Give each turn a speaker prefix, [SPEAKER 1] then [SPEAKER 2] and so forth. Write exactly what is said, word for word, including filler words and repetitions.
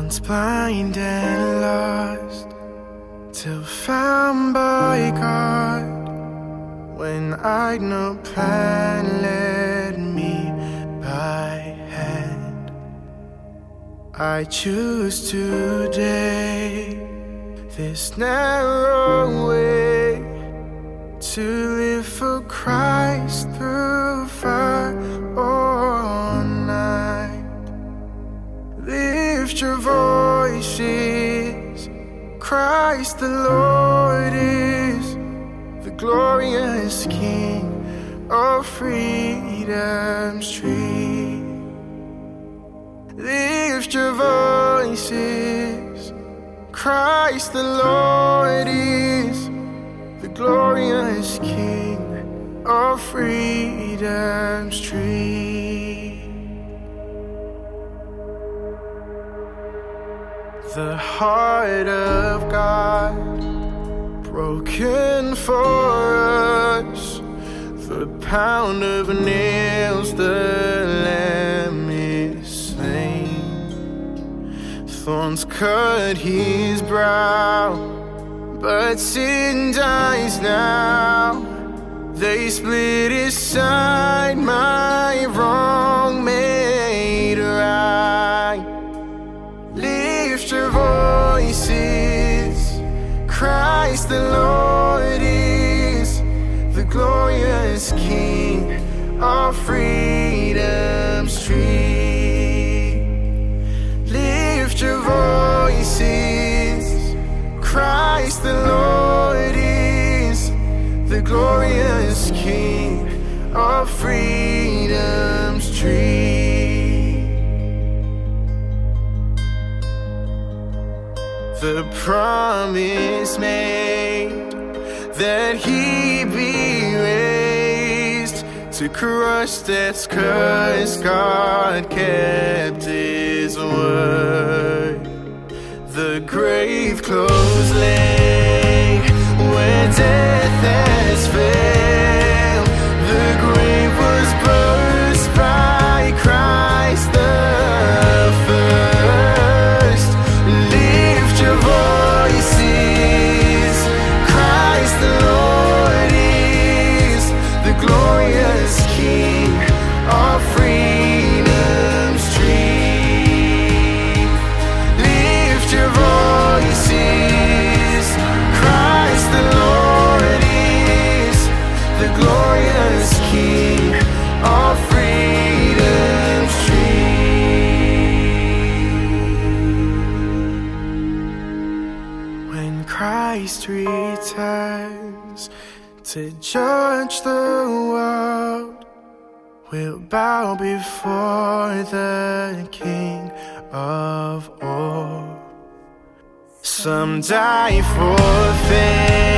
[SPEAKER 1] Once blind and lost, till found by God. When I'd no plan led me by hand, I choose today this narrow way to live for Christ through fire or night. Lift your voices, Christ the Lord is the glorious King of freedom's tree. Lift your voices, Christ the Lord is the glorious King of freedom's tree. The heart of God broken for us, the pound of nails, the Lamb is slain. Thorns cut his brow, but sin dies now. They split his side, my wrong made right. Lift your voices, Christ the Lord is the glorious King of freedom's tree. Lift your voices, Christ the Lord is the glorious King of freedom's tree. The promise made that he be raised to crush death's curse, God kept his word. The grave closed lay where death has failed. The grave was burst by Christ the first. Lift your voices, Christ the Lord is the glorious King of freedom's tree. Lift your voices, Christ the Lord is the glorious King of freedom's tree. When Christ returns to judge the world, we'll bow before the King of all. Some die for faith,